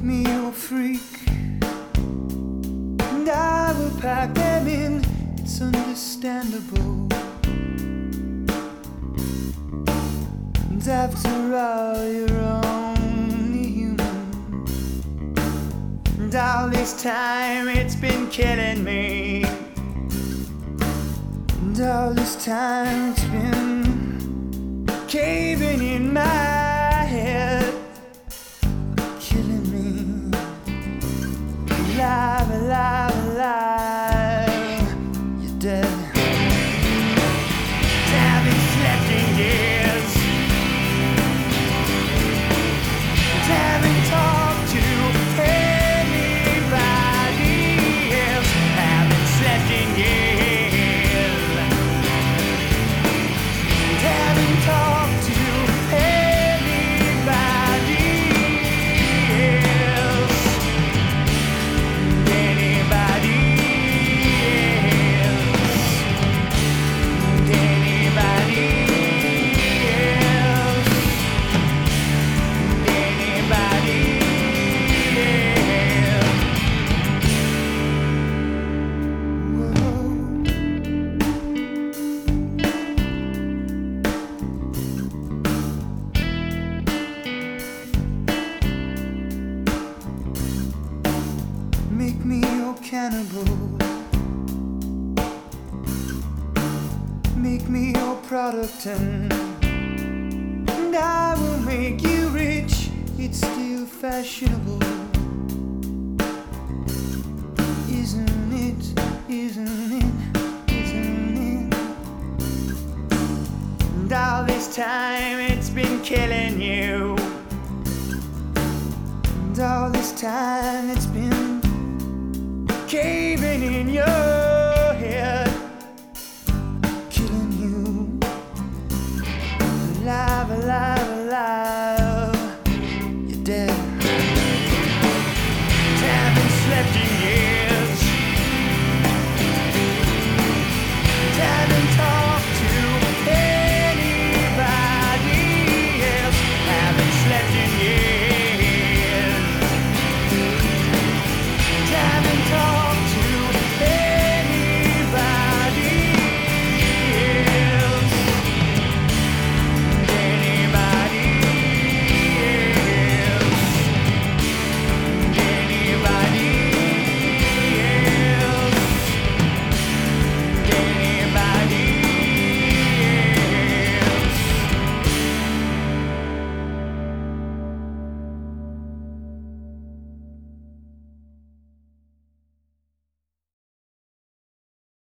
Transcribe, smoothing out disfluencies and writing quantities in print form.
Make me your freak, and I will pack them in. It's understandable. And after all, you're only human. And all this time it's been killing me. And all this time it's been caving in my head, killing me. Alive, alive, alive, you're dead. Haven't slept in years, haven't talked to anybody else. Haven't slept in years, haven't talked to anybody else. Anybody else. Anybody else. Anybody else. Whoa. Make me your cannibal. Make me your product, and I will make you rich. It's still fashionable, isn't it? Isn't it? Isn't it? And all this time it's been killing you. And all this time